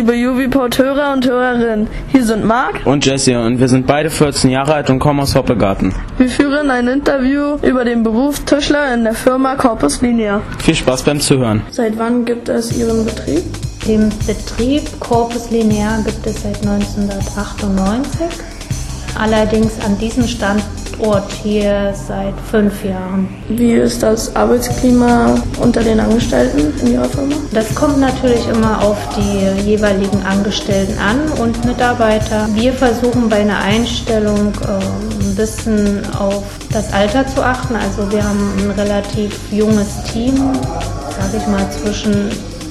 liebe Juvipod-Hörer und Hörerinnen. Hier sind Marc und Jesse und wir sind beide 14 Jahre alt und kommen aus Hoppegarten. Wir führen ein Interview über den Beruf Tischler in der Firma Corpus Linea. Viel Spaß beim Zuhören. Seit wann gibt es Ihren Betrieb? Den Betrieb Corpus Linea gibt es seit 1998. Allerdings an diesem Standort hier seit 5 Jahren. Wie ist das Arbeitsklima unter den Angestellten in Ihrer Firma? Das kommt natürlich immer auf die jeweiligen Angestellten an und Mitarbeiter. Wir versuchen bei einer Einstellung ein bisschen auf das Alter zu achten. Also wir haben ein relativ junges Team, sage ich mal zwischen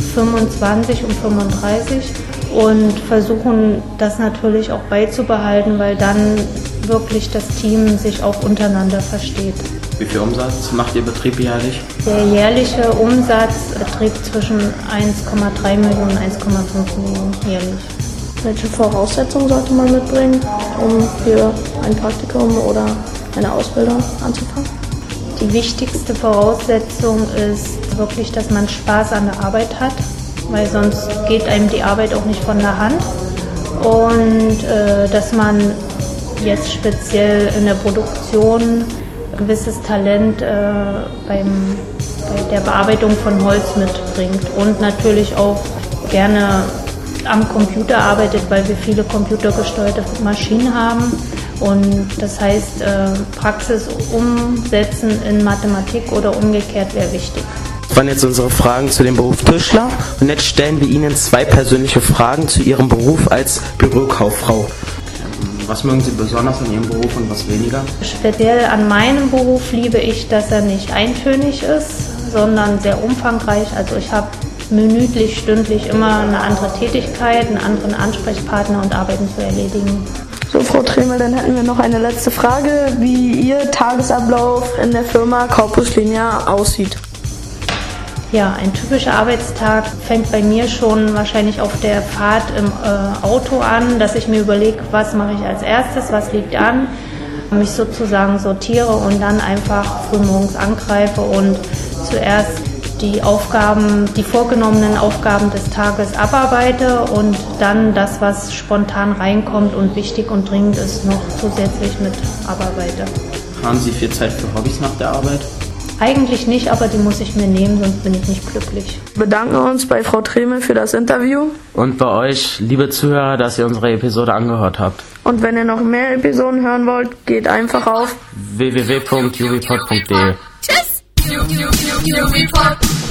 25 und 35. Und versuchen das natürlich auch beizubehalten, weil dann wirklich das Team sich auch untereinander versteht. Wie viel Umsatz macht Ihr Betrieb jährlich? Der jährliche Umsatz beträgt zwischen 1,3 Millionen und 1,5 Millionen jährlich. Welche Voraussetzungen sollte man mitbringen, um hier ein Praktikum oder eine Ausbildung anzufangen? Die wichtigste Voraussetzung ist wirklich, dass man Spaß an der Arbeit hat, weil sonst geht einem die Arbeit auch nicht von der Hand. Und dass man jetzt speziell in der Produktion gewisses Talent bei der Bearbeitung von Holz mitbringt und natürlich auch gerne am Computer arbeitet, weil wir viele computergesteuerte Maschinen haben. Und das heißt, Praxis umsetzen in Mathematik oder umgekehrt wäre wichtig. Das waren jetzt unsere Fragen zu dem Beruf Tischler und jetzt stellen wir Ihnen 2 persönliche Fragen zu Ihrem Beruf als Bürokauffrau. Was mögen Sie besonders an Ihrem Beruf und was weniger? Speziell an meinem Beruf liebe ich, dass er nicht eintönig ist, sondern sehr umfangreich. Also ich habe minütlich, stündlich immer eine andere Tätigkeit, einen anderen Ansprechpartner und Arbeiten zu erledigen. So, Frau Tremel, dann hätten wir noch eine letzte Frage, wie Ihr Tagesablauf in der Firma Corpus Linea aussieht. Ja, ein typischer Arbeitstag fängt bei mir schon wahrscheinlich auf der Fahrt im Auto an, dass ich mir überlege, was mache ich als erstes, was liegt an, mich sozusagen sortiere und dann einfach frühmorgens angreife und zuerst die vorgenommenen Aufgaben des Tages abarbeite und dann das, was spontan reinkommt und wichtig und dringend ist, noch zusätzlich mit abarbeite. Haben Sie viel Zeit für Hobbys nach der Arbeit? Eigentlich nicht, aber die muss ich mir nehmen, sonst bin ich nicht glücklich. Wir bedanken uns bei Frau Tremel für das Interview. Und bei euch, liebe Zuhörer, dass ihr unsere Episode angehört habt. Und wenn ihr noch mehr Episoden hören wollt, geht einfach auf www.juvipod.de. Tschüss!